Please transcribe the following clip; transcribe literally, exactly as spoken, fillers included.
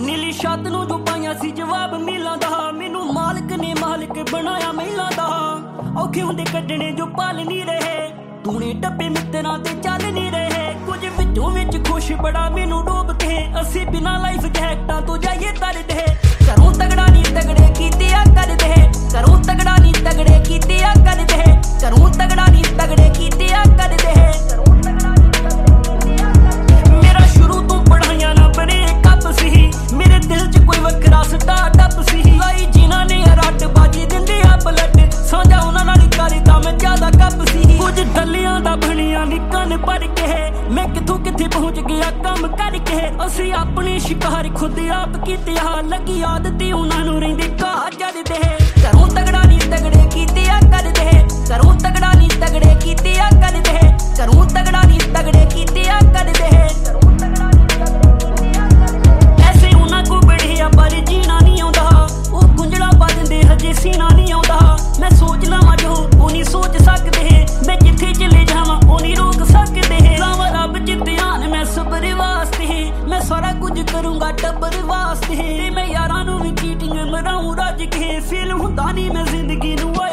नीली छत नूं जो पाइयां सी जवाब मीलां दा मैनू मालक ने मालक बनाया महिलां दा औखे हुंदे कड्डणे जो पाल नहीं रहे तूने डब्बे मित्तरां ते चल नहीं रहे कुछ विचों विच खुश बड़ा मैनू डोब के असी बिना लाइफ जैकटां तो जाइए तरदे घरों तगड़ा नहीं तगड़े कीते आ करदे घरों तगड़ा नहीं तगड़े कीते आ करदे घरों तगड़ा नहीं तगड़े कीते आ करदे मेरा शुरू तो पढ़ाइयां ना बने कप सी मेरे दिल च कोई वखरा स्टार्टअप सी लाई जिन्हां ने रट बाजी दिंदे आ पलट साझा उन्हां नाल करदा मैं ज्यादा कप सी कुछ दलियां दा बनिया निकन पढ़ के मैं किथों किथे पहुंच गया काम करके असी अपने शिकार खुद आप कीते आ लगी आदत उन्हां नूं रहिंदे घाह चढ़दे घरों तगड़ा नहीं तगड़े कीते आ करदे घरों तगड़ा नहीं तगड़े कीते आ करदे घरों तगड़ा नहीं तगड़े कीते आ करदे ऐसे उन्हां को बढ़िया पर जीना नहीं आउंदा ओ गुंजड़ा बजदे हजे सीना नहीं आउंदा मैं सोच लवां जो ओ नहीं सोच सकदे मैं जिथे चले जावां ओ नहीं रोक सकदे लावां रब च ध्यान मैं सबर वास्ते मैं सारा कुछ करूंगा टब्बर वास्ते मैं यारां नूं भी चीटिंग मराऊं रज के फील हुंदा नहीं मैं जिंदगी नूं